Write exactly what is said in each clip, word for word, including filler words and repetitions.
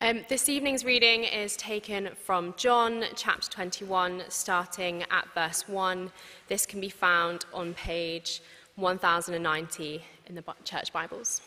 Um, this evening's reading is taken from John chapter twenty-one, starting at verse one. This can be found on page one thousand ninety in the Church Bibles.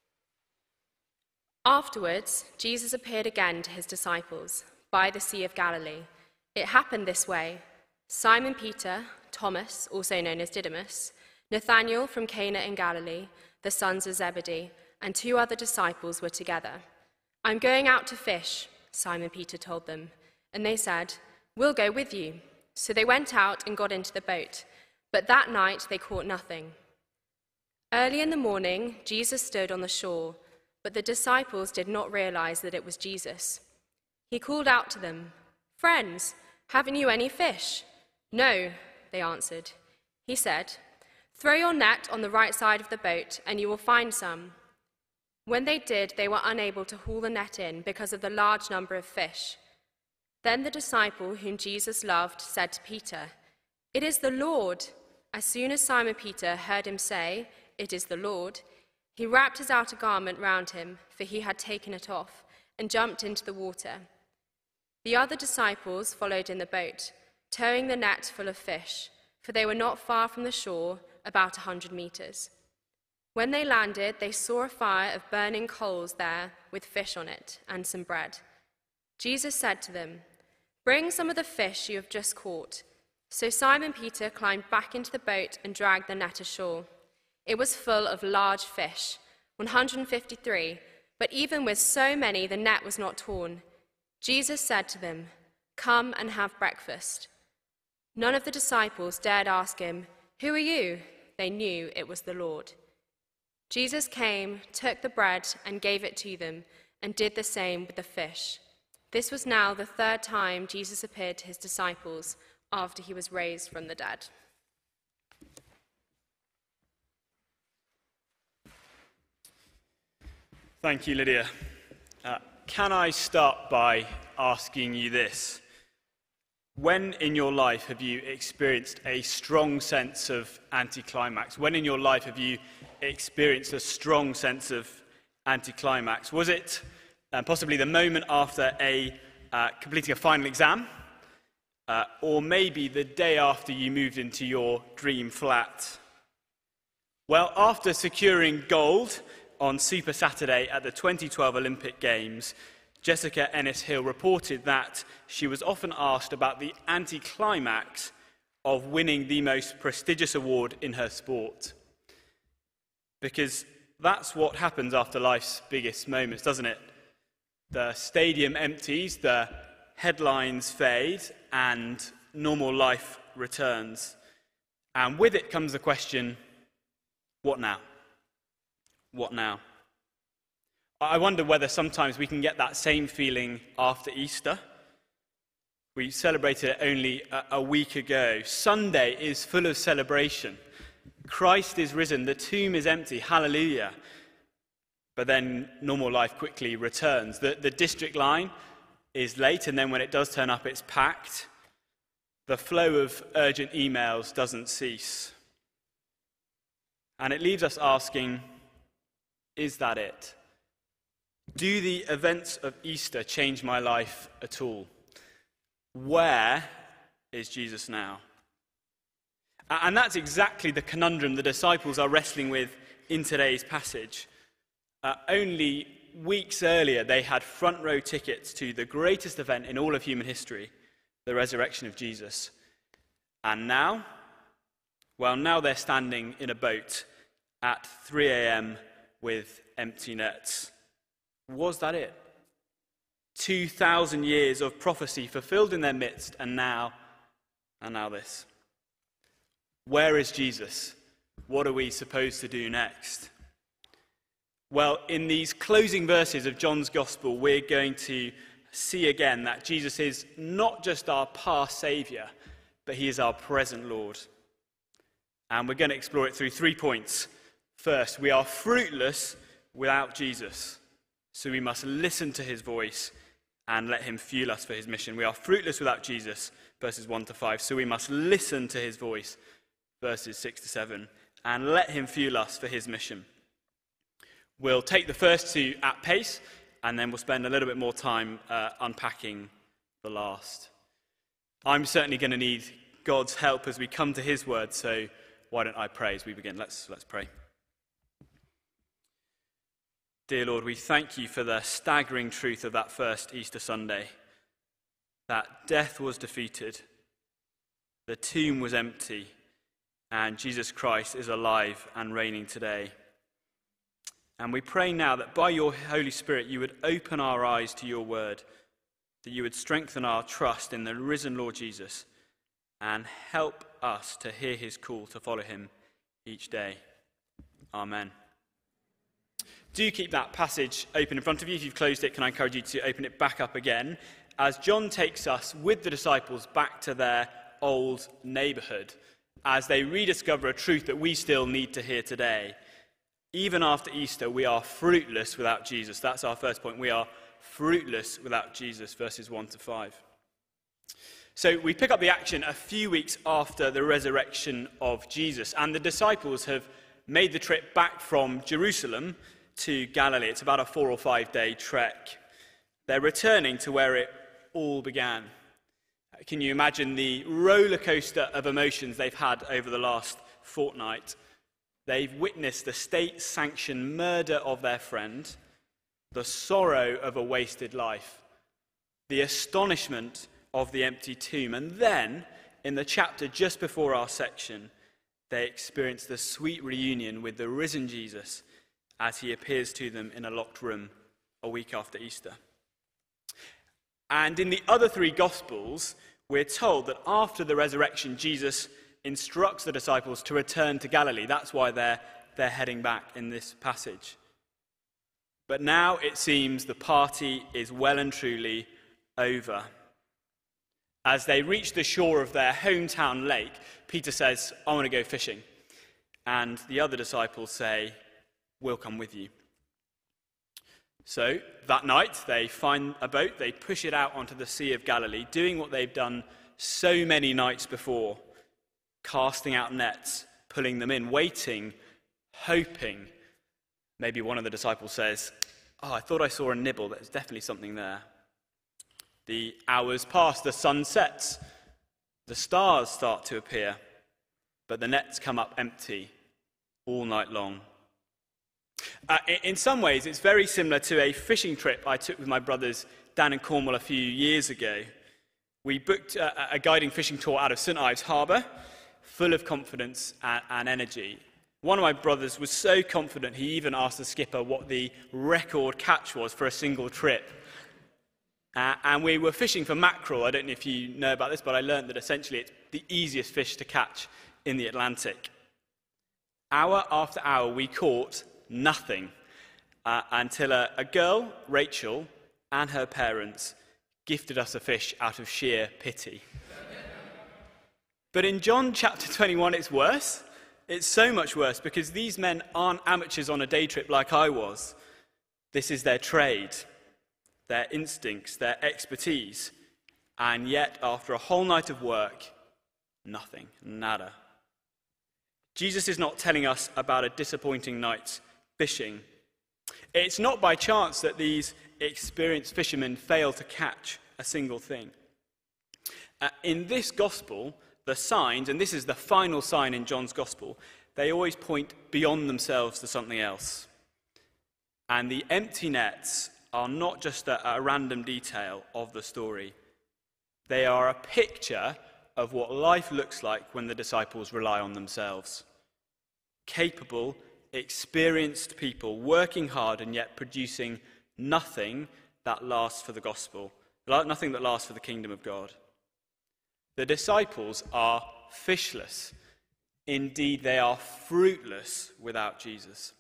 Afterwards, Jesus appeared again to his disciples by the Sea of Galilee. It happened this way. Simon Peter, Thomas, also known as Didymus, Nathanael from Cana in Galilee, the sons of Zebedee, and two other disciples were together. "I'm going out to fish," Simon Peter told them, and they said, "We'll go with you." So they went out and got into the boat, but that night they caught nothing. Early in the morning, Jesus stood on the shore, but the disciples did not realize that it was Jesus. He called out to them, "Friends, haven't you any fish?" "No," they answered. He said, "Throw your net on the right side of the boat, and you will find some." When they did, they were unable to haul the net in because of the large number of fish. Then the disciple whom Jesus loved said to Peter, "It is the Lord." As soon as Simon Peter heard him say, "It is the Lord," he wrapped his outer garment round him, for he had taken it off, and jumped into the water. The other disciples followed in the boat, towing the net full of fish, for they were not far from the shore, about a hundred meters. When they landed, they saw a fire of burning coals there with fish on it and some bread. Jesus said to them, "Bring some of the fish you have just caught." So Simon Peter climbed back into the boat and dragged the net ashore. It was full of large fish, one hundred fifty-three, but even with so many, the net was not torn. Jesus said to them, "Come and have breakfast." None of the disciples dared ask him, "Who are you?" They knew it was the Lord. Jesus came, took the bread, and gave it to them, and did the same with the fish. This was now the third time Jesus appeared to his disciples after he was raised from the dead. Thank you, Lydia. Uh, can I start by asking you this? When in your life have you experienced a strong sense of anticlimax? When in your life have you experienced a strong sense of anticlimax? Was it um, possibly the moment after a uh, completing a final exam? Uh, or maybe the day after you moved into your dream flat? Well, after securing gold on Super Saturday at the twenty twelve Olympic Games, Jessica Ennis-Hill reported that she was often asked about the anticlimax of winning the most prestigious award in her sport. Because that's what happens after life's biggest moments, doesn't it? The stadium empties, the headlines fade, and normal life returns. And with it comes the question, what now? What now? I wonder whether sometimes we can get that same feeling after Easter. We celebrated it only a, a week ago. Sunday is full of celebration. Christ is risen, the tomb is empty, hallelujah. But then normal life quickly returns. The, the district line is late, and then when it does turn up, it's packed. The flow of urgent emails doesn't cease. And it leaves us asking, is that it? Do the events of Easter change my life at all? Where is Jesus now? And that's exactly the conundrum the disciples are wrestling with in today's passage. Uh, only weeks earlier, they had front row tickets to the greatest event in all of human history, the resurrection of Jesus. And now? Well, now they're standing in a boat at three a.m. with empty nets. Was that it? Two thousand years of prophecy fulfilled in their midst, and now, and now this. Where is Jesus? What are we supposed to do next? Well, in these closing verses of John's Gospel, we're going to see again that Jesus is not just our past Saviour, but he is our present Lord. And we're going to explore it through three points. First, we are fruitless without Jesus. So we must listen to his voice and let him fuel us for his mission. We are fruitless without Jesus, verses one to five. So we must listen to his voice, verses six to seven, and let him fuel us for his mission. We'll take the first two at pace, and then we'll spend a little bit more time uh, unpacking the last. I'm certainly going to need God's help as we come to his word, so why don't I pray as we begin? Let's, let's pray. Dear Lord, we thank you for the staggering truth of that first Easter Sunday, that death was defeated, the tomb was empty, and Jesus Christ is alive and reigning today. And we pray now that by your Holy Spirit you would open our eyes to your word, that you would strengthen our trust in the risen Lord Jesus and help us to hear his call to follow him each day. Amen. Do keep that passage open in front of you. If you've closed it, can I encourage you to open it back up again as John takes us with the disciples back to their old neighbourhood as they rediscover a truth that we still need to hear today. Even after Easter, we are fruitless without Jesus. That's our first point. We are fruitless without Jesus, verses one to five. So we pick up the action a few weeks after the resurrection of Jesus, and the disciples have made the trip back from Jerusalem to Galilee. It's about a four or five day trek. They're returning to where it all began. Can you imagine the roller coaster of emotions they've had over the last fortnight? They've witnessed the state-sanctioned murder of their friend, the sorrow of a wasted life, the astonishment of the empty tomb, and then, in the chapter just before our section, they experience the sweet reunion with the risen Jesus as he appears to them in a locked room a week after Easter. And in the other three Gospels, we're told that after the resurrection, Jesus instructs the disciples to return to Galilee. That's why they're, they're heading back in this passage. But now it seems the party is well and truly over. As they reach the shore of their hometown lake, Peter says, I want to go fishing. And the other disciples say, we'll come with you. So that night, they find a boat, they push it out onto the Sea of Galilee, doing what they've done so many nights before, casting out nets, pulling them in, waiting, hoping. Maybe one of the disciples says, oh, I thought I saw a nibble. There's definitely something there. The hours pass, the sun sets, the stars start to appear, but the nets come up empty all night long. Uh, in some ways, it's very similar to a fishing trip I took with my brothers down in Cornwall a few years ago. We booked a, a guiding fishing tour out of St Ives Harbour, full of confidence and, and energy. One of my brothers was so confident he even asked the skipper what the record catch was for a single trip. Uh, and we were fishing for mackerel. I don't know if you know about this, but I learned that essentially it's the easiest fish to catch in the Atlantic. Hour after hour, we caught nothing uh, until a, a girl, Rachel, and her parents gifted us a fish out of sheer pity. But in John chapter twenty-one, it's worse. It's so much worse because these men aren't amateurs on a day trip like I was. This is their trade, their instincts, their expertise. And yet, after a whole night of work, nothing, nada. Jesus is not telling us about a disappointing night's fishing. It's not by chance that these experienced fishermen fail to catch a single thing. Uh, in this gospel, the signs, and this is the final sign in John's gospel, they always point beyond themselves to something else. And the empty nets are not just a, a random detail of the story. They are a picture of what life looks like when the disciples rely on themselves. Capable, experienced people working hard and yet producing nothing that lasts for the gospel, nothing that lasts for the kingdom of God. The disciples are fishless. Indeed, they are fruitless without Jesus.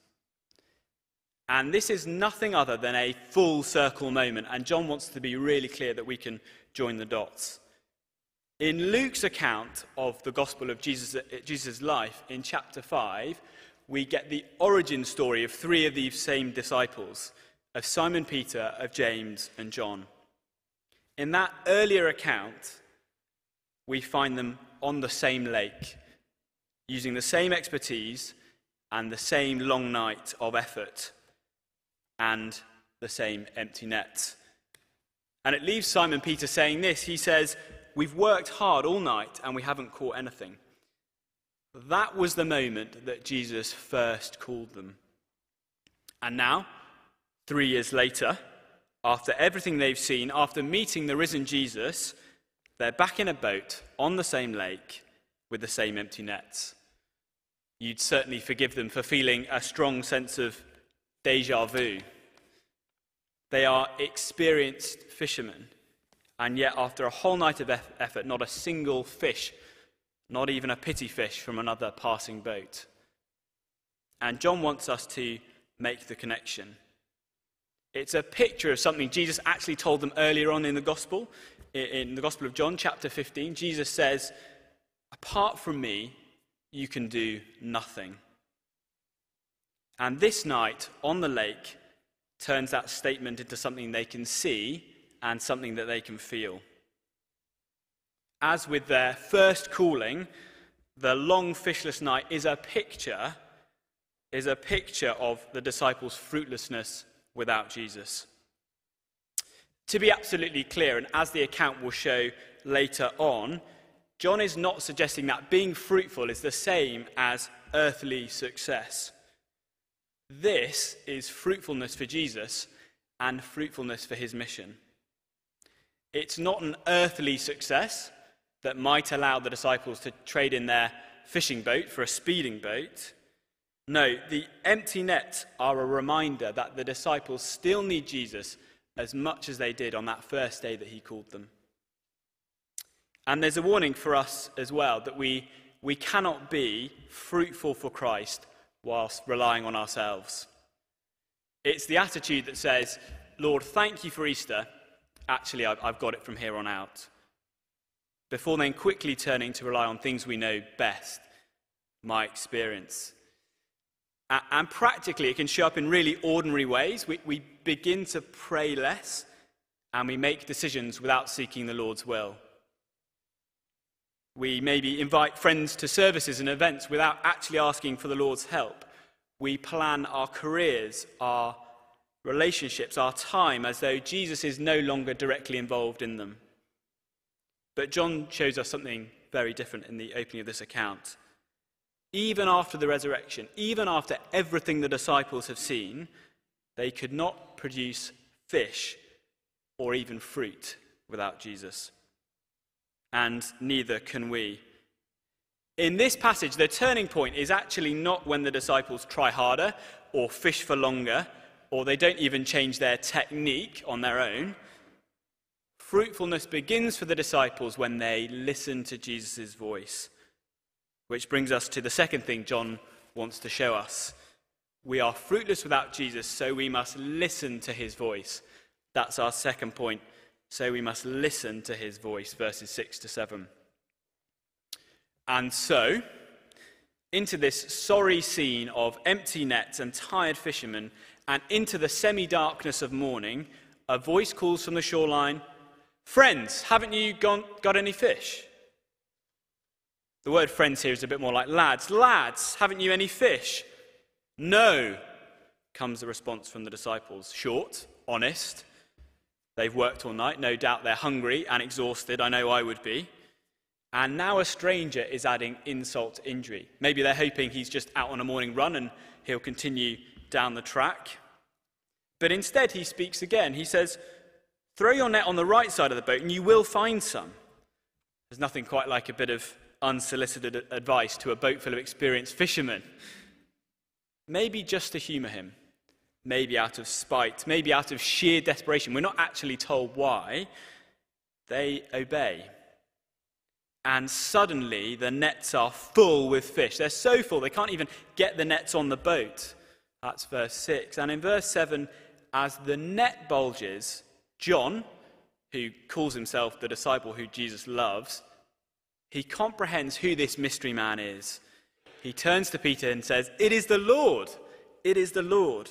And this is nothing other than a full circle moment, and John wants to be really clear that we can join the dots. In Luke's account of the gospel of Jesus' Jesus' life, in chapter five, we get the origin story of three of these same disciples, of Simon Peter, of James, and John. In that earlier account, we find them on the same lake, using the same expertise and the same long night of effort. And the same empty net. And it leaves Simon Peter saying this. He says, "We've worked hard all night and we haven't caught anything." That was the moment that Jesus first called them. And now, three years later, after everything they've seen, after meeting the risen Jesus, they're back in a boat on the same lake with the same empty nets. You'd certainly forgive them for feeling a strong sense of déjà vu. They are experienced fishermen, and yet after a whole night of effort, not a single fish, not even a pity fish from another passing boat. And John wants us to make the connection. It's a picture of something Jesus actually told them earlier on in the Gospel. In the Gospel of John, chapter fifteen, Jesus says, "Apart from me, you can do nothing." And this night on the lake turns that statement into something they can see and something that they can feel. As with their first calling, the long fishless night is a picture, is a picture of the disciples' fruitlessness without Jesus. To be absolutely clear, and as the account will show later on, John is not suggesting that being fruitful is the same as earthly success. This is fruitfulness for Jesus and fruitfulness for his mission. It's not an earthly success that might allow the disciples to trade in their fishing boat for a speeding boat. No, the empty nets are a reminder that the disciples still need Jesus as much as they did on that first day that he called them. And there's a warning for us as well that we, we cannot be fruitful for Christ whilst relying on ourselves. It's the attitude that says, "Lord, thank you for Easter. Actually, I've, I've got it from here on out." Before then quickly turning to rely on things we know best, my experience. And practically, it can show up in really ordinary ways. We, we begin to pray less, and we make decisions without seeking the Lord's will. We maybe invite friends to services and events without actually asking for the Lord's help. We plan our careers, our relationships, our time, as though Jesus is no longer directly involved in them. But John shows us something very different in the opening of this account. Even after the resurrection, even after everything the disciples have seen, they could not produce fish or even fruit without Jesus. And neither can we. In this passage, the turning point is actually not when the disciples try harder or fish for longer, or they don't even change their technique on their own. Fruitfulness begins for the disciples when they listen to Jesus' voice. Which brings us to the second thing John wants to show us. We are fruitless without Jesus, so we must listen to his voice. That's our second point. So we must listen to his voice, verses six to seven. And so, into this sorry scene of empty nets and tired fishermen, and into the semi-darkness of morning, a voice calls from the shoreline, "Friends, haven't you gone, got any fish?" The word friends here is a bit more like lads. "Lads, haven't you any fish?" "No," comes the response from the disciples. Short, honest. They've worked all night. No doubt they're hungry and exhausted. I know I would be. And now a stranger is adding insult to injury. Maybe they're hoping he's just out on a morning run and he'll continue down the track. But instead he speaks again. He says, "Throw your net on the right side of the boat and you will find some." There's nothing quite like a bit of unsolicited advice to a boat full of experienced fishermen. Maybe just to humour him. Maybe out of spite. Maybe out of sheer desperation. We're not actually told why. They obey. And suddenly the nets are full with fish. They're so full they can't even get the nets on the boat. That's verse six. And in verse seven, as the net bulges, John, who calls himself the disciple who Jesus loves, he comprehends who this mystery man is. He turns to Peter and says, "It is the Lord. It is the Lord."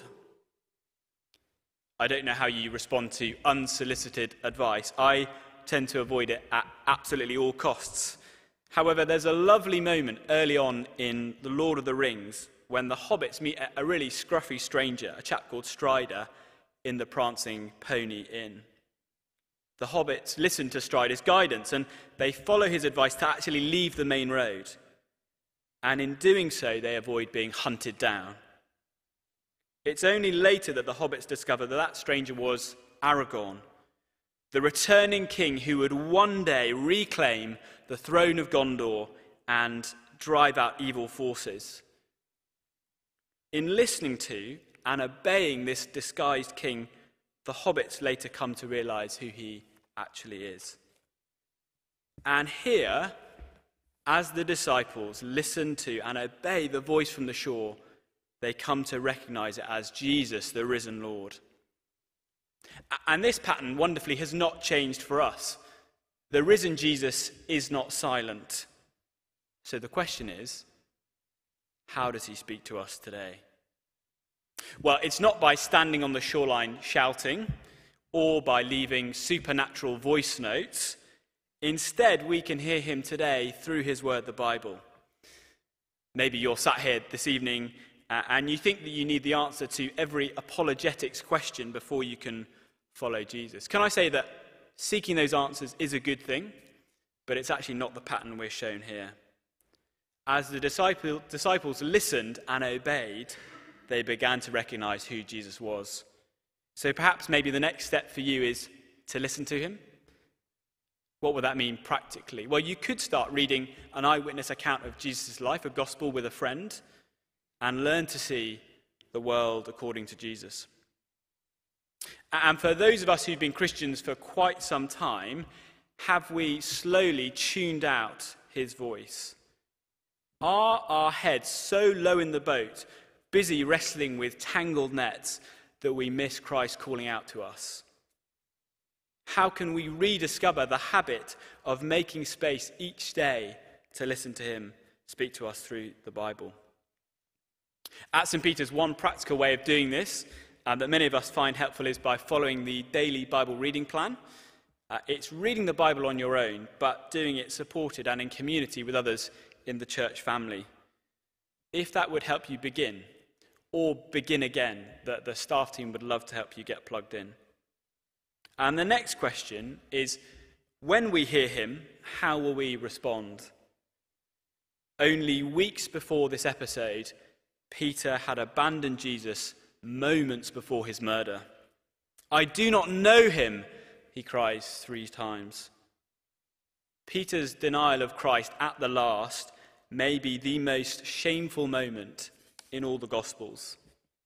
I don't know how you respond to unsolicited advice. I tend to avoid it at absolutely all costs. However, there's a lovely moment early on in The Lord of the Rings when the hobbits meet a really scruffy stranger, a chap called Strider, in the Prancing Pony Inn. The hobbits listen to Strider's guidance and they follow his advice to actually leave the main road. And in doing so, they avoid being hunted down. It's only later that the hobbits discover that that stranger was Aragorn, the returning king who would one day reclaim the throne of Gondor and drive out evil forces. In listening to and obeying this disguised king, the hobbits later come to realize who he actually is. And here, as the disciples listen to and obey the voice from the shore, they come to recognize it as Jesus, the risen Lord. And this pattern, wonderfully, has not changed for us. The risen Jesus is not silent. So the question is, how does he speak to us today? Well, it's not by standing on the shoreline shouting or by leaving supernatural voice notes. Instead, we can hear him today through his word, the Bible. Maybe you're sat here this evening uh, and you think that you need the answer to every apologetics question before you can follow Jesus. Can I say that seeking those answers is a good thing, but it's actually not the pattern we're shown here. As the disciple, disciples listened and obeyed, they began to recognize who Jesus was. So perhaps maybe the next step for you is to listen to him. What would that mean practically? Well, you could start reading an eyewitness account of Jesus' life, a gospel with a friend, and learn to see the world according to Jesus. And for those of us who've been Christians for quite some time, have we slowly tuned out his voice? Are our heads so low in the boat, busy wrestling with tangled nets, that we miss Christ calling out to us? How can we rediscover the habit of making space each day to listen to him speak to us through the Bible? At Saint Peter's, one practical way of doing this uh, that many of us find helpful is by following the daily Bible reading plan. Uh, it's reading the Bible on your own, but doing it supported and in community with others in the church family. If that would help you begin, or begin again, the, the staff team would love to help you get plugged in. And the next question is, when we hear him, how will we respond? Only weeks before this episode, Peter had abandoned Jesus moments before his murder. "I do not know him," he cries three times. Peter's denial of Christ at the last may be the most shameful moment in all the Gospels.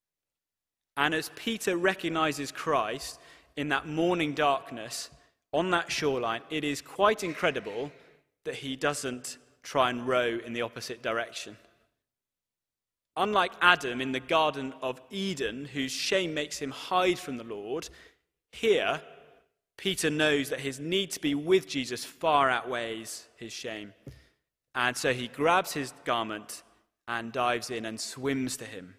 And as Peter recognizes Christ in that morning darkness on that shoreline, it is quite incredible that he doesn't try and row in the opposite direction. Unlike Adam in the Garden of Eden, whose shame makes him hide from the Lord, here Peter knows that his need to be with Jesus far outweighs his shame. And so he grabs his garment and dives in and swims to him.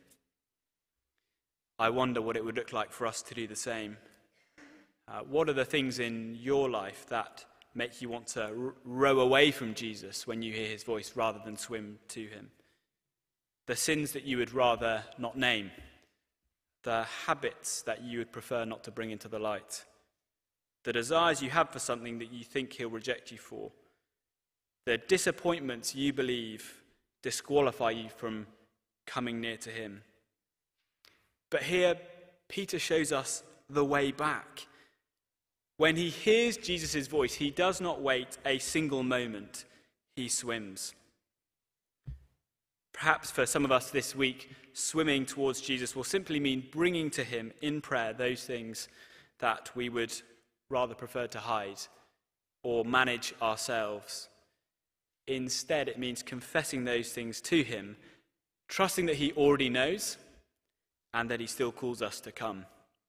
I wonder what it would look like for us to do the same. Uh, what are the things in your life that make you want to r- row away from Jesus when you hear his voice rather than swim to him? The sins that you would rather not name, the habits that you would prefer not to bring into the light, the desires you have for something that you think he'll reject you for, the disappointments you believe disqualify you from coming near to him. But here, Peter shows us the way back. When he hears Jesus' voice, he does not wait a single moment. He swims. Perhaps for some of us this week, swimming towards Jesus will simply mean bringing to him in prayer those things that we would rather prefer to hide or manage ourselves. Instead, it means confessing those things to him, trusting that he already knows and that he still calls us to come.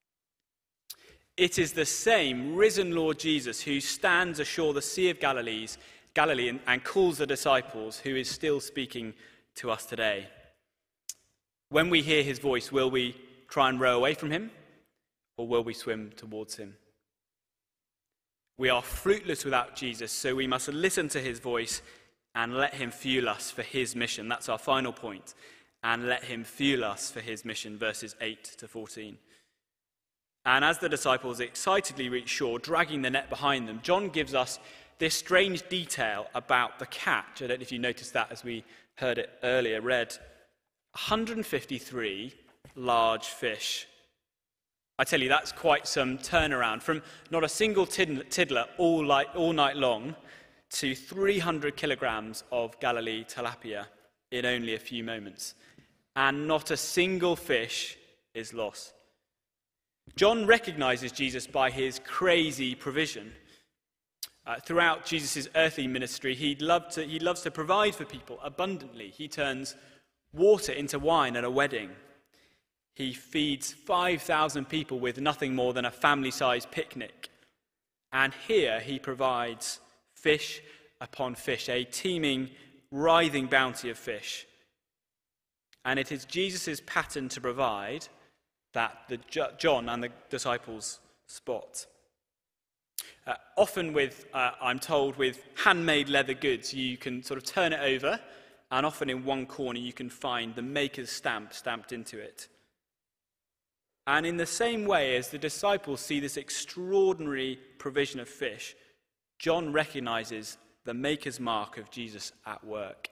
It is the same risen Lord Jesus who stands ashore the Sea of Galilees, Galilee and, and calls the disciples, who is still speaking to us today. When we hear his voice, will we try and row away from him, or will we swim towards him? We are fruitless without Jesus, so we must listen to his voice and let him fuel us for his mission. That's our final point. And let him fuel us for his mission, verses eight to fourteen. And as the disciples excitedly reach shore, dragging the net behind them, John gives us this strange detail about the catch. I don't know if you noticed that as we heard it earlier read. one hundred fifty-three large fish. I tell you, that's quite some turnaround from not a single tiddler all, light, all night long to three hundred kilograms of Galilee tilapia in only a few moments. And not a single fish is lost. John recognizes Jesus by his crazy provision. Uh, throughout Jesus' earthly ministry, he'd love to, he loves to provide for people abundantly. He turns water into wine at a wedding. He feeds five thousand people with nothing more than a family-sized picnic. And here he provides fish upon fish, a teeming, writhing bounty of fish. And it is Jesus' pattern to provide that the John and the disciples spot. Uh, often with, uh, I'm told, with handmade leather goods, you can sort of turn it over, and often in one corner you can find the maker's stamp stamped into it. And in the same way as the disciples see this extraordinary provision of fish, John recognizes the maker's mark of Jesus at work.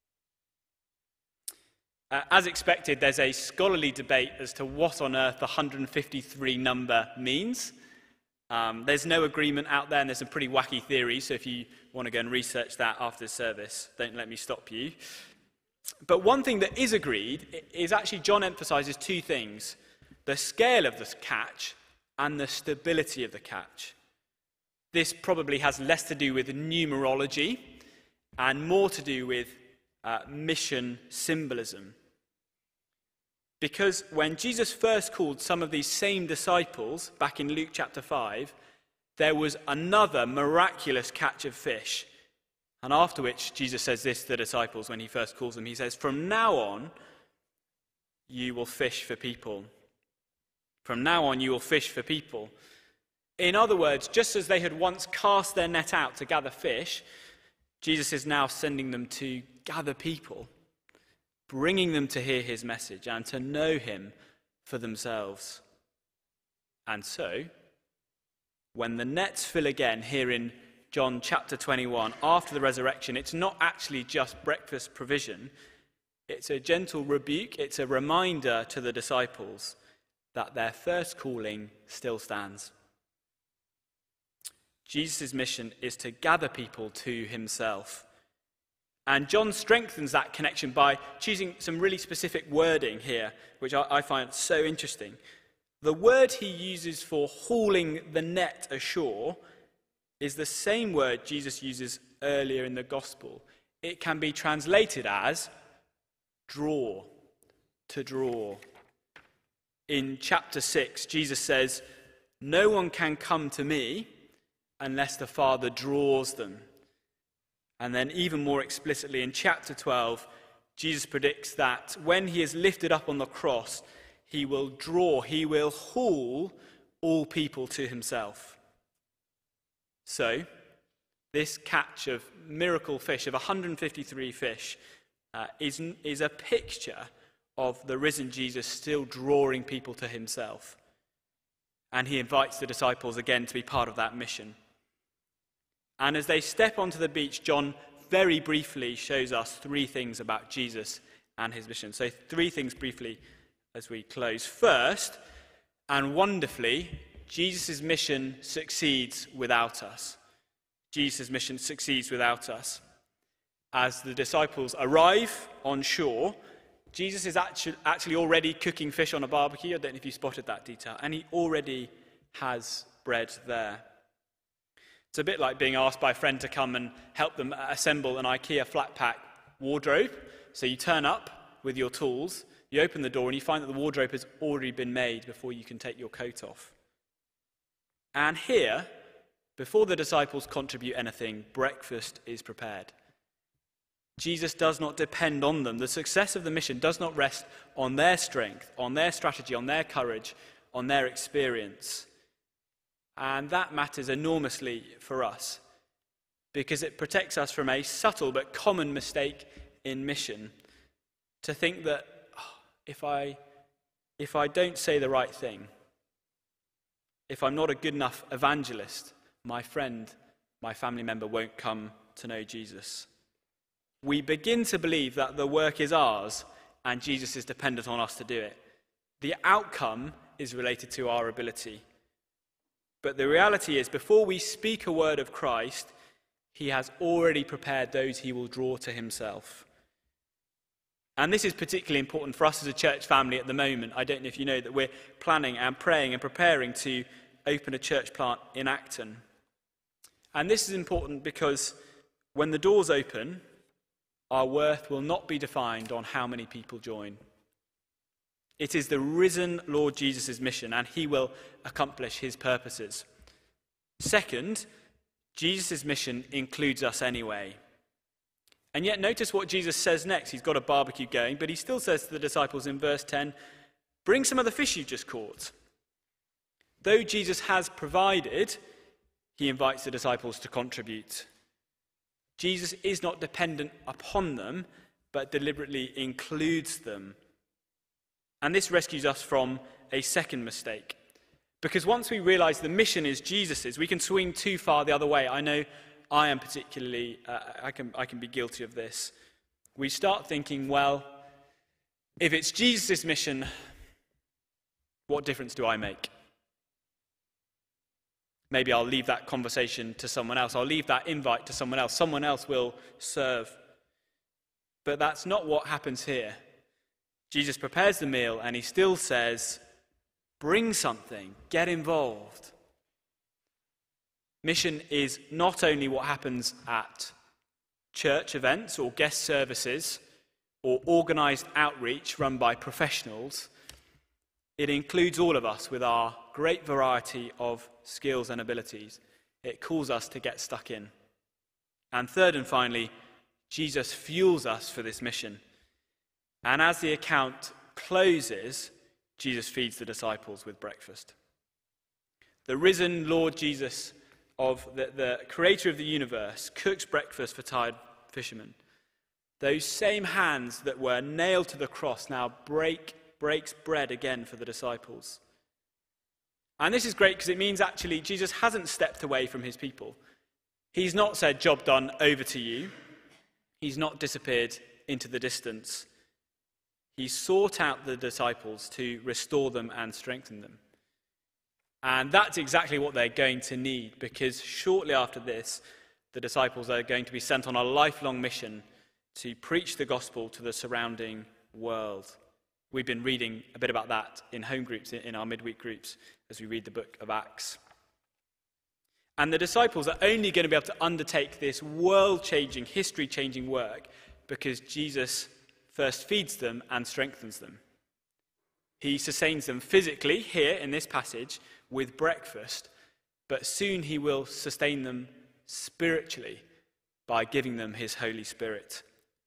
Uh, as expected, there's a scholarly debate as to what on earth the one hundred fifty-three number means. Um, there's no agreement out there, and there's some pretty wacky theories, so if you want to go and research that after the service, don't let me stop you. But one thing that is agreed is actually John emphasizes two things: the scale of the catch and the stability of the catch. This probably has less to do with numerology and more to do with uh, mission symbolism. Because when Jesus first called some of these same disciples, back in Luke chapter five, there was another miraculous catch of fish. And after which, Jesus says this to the disciples when he first calls them. He says, "From now on, you will fish for people. From now on, you will fish for people." In other words, just as they had once cast their net out to gather fish, Jesus is now sending them to gather people, bringing them to hear his message and to know him for themselves. And so, when the nets fill again here in John chapter twenty-one, after the resurrection, it's not actually just breakfast provision. It's a gentle rebuke. It's a reminder to the disciples that their first calling still stands. Jesus' mission is to gather people to himself. And John strengthens that connection by choosing some really specific wording here, which I, I find so interesting. The word he uses for hauling the net ashore is the same word Jesus uses earlier in the gospel. It can be translated as draw, to draw. In chapter six, Jesus says, "No one can come to me unless the Father draws them." And then even more explicitly in chapter twelve, Jesus predicts that when he is lifted up on the cross, he will draw, he will haul all people to himself. So, this catch of miracle fish, of one hundred fifty-three fish, uh, is, is a picture of the risen Jesus still drawing people to himself. And he invites the disciples again to be part of that mission. And as they step onto the beach, John very briefly shows us three things about Jesus and his mission. So three things briefly as we close. First, and wonderfully, Jesus' mission succeeds without us. Jesus' mission succeeds without us. As the disciples arrive on shore, Jesus is actually, actually already cooking fish on a barbecue. I don't know if you spotted that detail. And he already has bread there. It's a bit like being asked by a friend to come and help them assemble an IKEA flat pack wardrobe. So you turn up with your tools, you open the door, and you find that the wardrobe has already been made before you can take your coat off. And here, before the disciples contribute anything, breakfast is prepared. Jesus does not depend on them. The success of the mission does not rest on their strength, on their strategy, on their courage, on their experience. And that matters enormously for us because it protects us from a subtle but common mistake in mission to think that oh, if I if I don't say the right thing, if I'm not a good enough evangelist, my friend, my family member won't come to know Jesus. We begin to believe that the work is ours and Jesus is dependent on us to do it. The outcome is related to our ability. But the reality is, before we speak a word of Christ, he has already prepared those he will draw to himself. And this is particularly important for us as a church family at the moment. I don't know if you know that we're planning and praying and preparing to open a church plant in Acton. And this is important because when the doors open, our worth will not be defined on how many people join. It is the risen Lord Jesus' mission, and he will accomplish his purposes. Second, Jesus' mission includes us anyway. And yet notice what Jesus says next. He's got a barbecue going, but he still says to the disciples in verse ten, bring some of the fish you've just caught. Though Jesus has provided, he invites the disciples to contribute. Jesus is not dependent upon them, but deliberately includes them. And this rescues us from a second mistake. Because once we realize the mission is Jesus's, we can swing too far the other way. I know I am particularly, uh, I can, I can be guilty of this. We start thinking, well, if it's Jesus' mission, what difference do I make? Maybe I'll leave that conversation to someone else. I'll leave that invite to someone else. Someone else will serve. But that's not what happens here. Jesus prepares the meal and he still says, bring something, get involved. Mission is not only what happens at church events or guest services or organised outreach run by professionals. It includes all of us with our great variety of skills and abilities. It calls us to get stuck in. And third and finally, Jesus fuels us for this mission. And as the account closes, Jesus feeds the disciples with breakfast. The risen Lord Jesus, of the, the creator of the universe, cooks breakfast for tired fishermen. Those same hands that were nailed to the cross now break breaks bread again for the disciples. And this is great because it means actually Jesus hasn't stepped away from his people. He's not said, job done, over to you. He's not disappeared into the distance. He sought out the disciples to restore them and strengthen them. And that's exactly what they're going to need, because shortly after this, the disciples are going to be sent on a lifelong mission to preach the gospel to the surrounding world. We've been reading a bit about that in home groups, in our midweek groups, as we read the book of Acts. And the disciples are only going to be able to undertake this world-changing, history-changing work because Jesus first feeds them and strengthens them. He sustains them physically, here in this passage, with breakfast, but soon he will sustain them spiritually by giving them his Holy Spirit.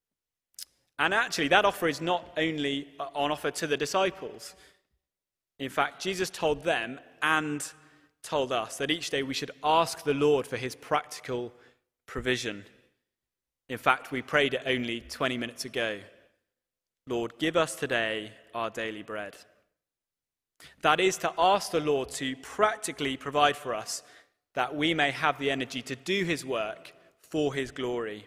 And actually, that offer is not only on offer to the disciples. In fact, Jesus told them and told us that each day we should ask the Lord for his practical provision. In fact, we prayed it only twenty minutes ago. Lord, give us today our daily bread. That is to ask the Lord to practically provide for us that we may have the energy to do his work for his glory.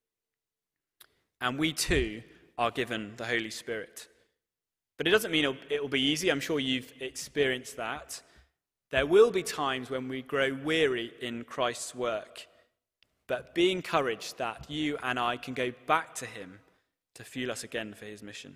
And we too are given the Holy Spirit. But it doesn't mean it will be easy. I'm sure you've experienced that. There will be times when we grow weary in Christ's work. But be encouraged that you and I can go back to him to fuel us again for his mission.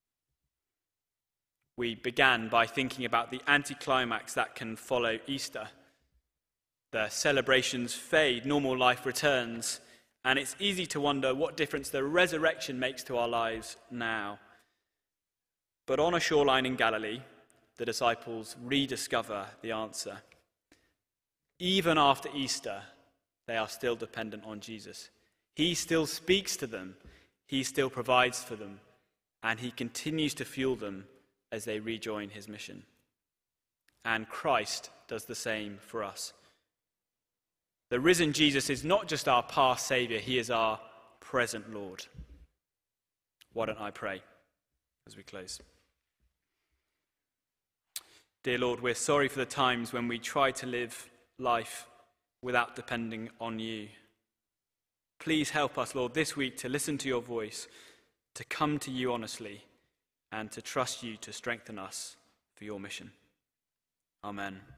We began by thinking about the anticlimax that can follow Easter. The celebrations fade, normal life returns, and it's easy to wonder what difference the resurrection makes to our lives now. But on a shoreline in Galilee, the disciples rediscover the answer. Even after Easter, they are still dependent on Jesus. He still speaks to them, he still provides for them, and he continues to fuel them as they rejoin his mission. And Christ does the same for us. The risen Jesus is not just our past Saviour, he is our present Lord. Why don't I pray as we close? Dear Lord, we're sorry for the times when we try to live life without depending on you. Please help us, Lord, this week to listen to your voice, to come to you honestly, and to trust you to strengthen us for your mission. Amen.